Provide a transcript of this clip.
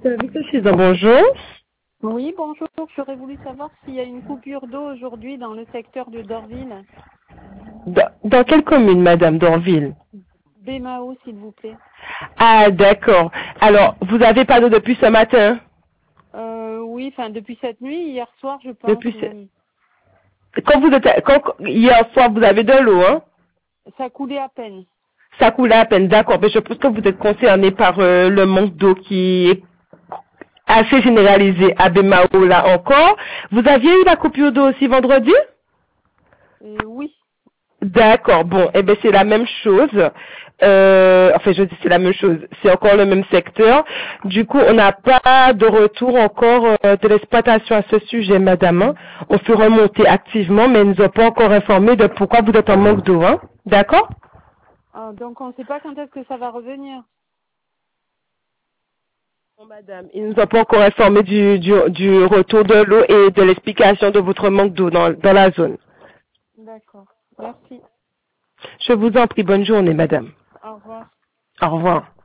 Bonjour. Oui, bonjour. J'aurais voulu savoir s'il y a une coupure d'eau aujourd'hui dans le secteur de Dorville. Dans quelle commune, madame, d'Orville? Bémao, s'il vous plaît. Ah, d'accord. Alors, vous n'avez pas d'eau depuis ce matin? Oui, enfin depuis cette nuit, hier soir, je pense Depuis même. hier soir, vous avez de l'eau, hein? Ça coulait à peine. Ça coule à peine, d'accord. Mais je pense que vous êtes concerné par le manque d'eau qui est assez généralisé à Bémao, là encore. Vous aviez eu la coupure d'eau aussi vendredi? Oui. D'accord, bon, eh ben c'est la même chose. Enfin, je dis c'est la même chose. C'est encore le même secteur. Du coup, on n'a pas de retour encore de l'exploitation à ce sujet, madame, hein. On fait remonter activement, mais ils ne nous ont pas encore informé de pourquoi vous êtes en manque d'eau, hein. D'accord? Donc on ne sait pas quand est-ce que ça va revenir. Bon, madame, ils ne nous ont pas encore informé du retour de l'eau et de l'explication de votre manque d'eau dans la zone. D'accord. Merci. Je vous en prie, bonne journée, madame. Au revoir. Au revoir.